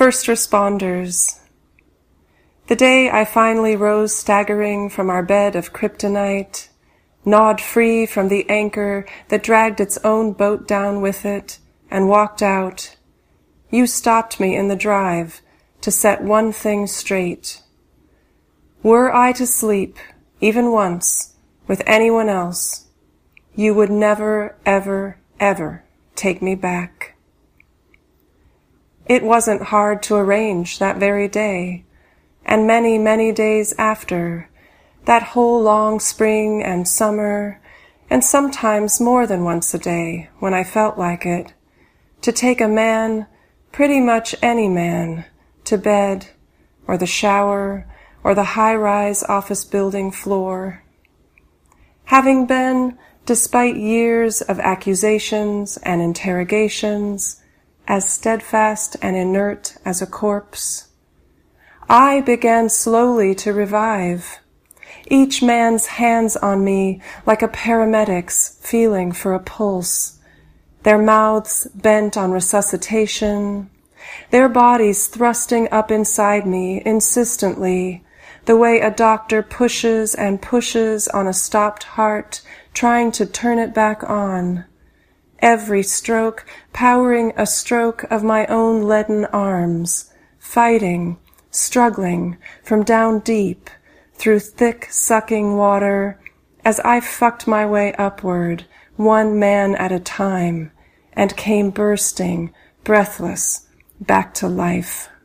First responders. The day I finally rose staggering from our bed of kryptonite, gnawed free from the anchor that dragged its own boat down with it, and walked out, you stopped me in the drive to set one thing straight. Were I to sleep, even once, with anyone else, you would never, ever, ever take me back. It wasn't hard to arrange that very day, and many, many days after, that whole long spring and summer, and sometimes more than once a day when I felt like it, to take a man, pretty much any man, to bed, or the shower, or the high-rise office building floor. Having been, despite years of accusations and interrogations, as steadfast and inert as a corpse, I began slowly to revive, each man's hands on me like a paramedic's feeling for a pulse, their mouths bent on resuscitation, their bodies thrusting up inside me insistently, the way a doctor pushes and pushes on a stopped heart, trying to turn it back on. Every stroke powering a stroke of my own leaden arms, fighting, struggling from down deep, through thick sucking water, as I fucked my way upward, one man at a time, and came bursting, breathless, back to life.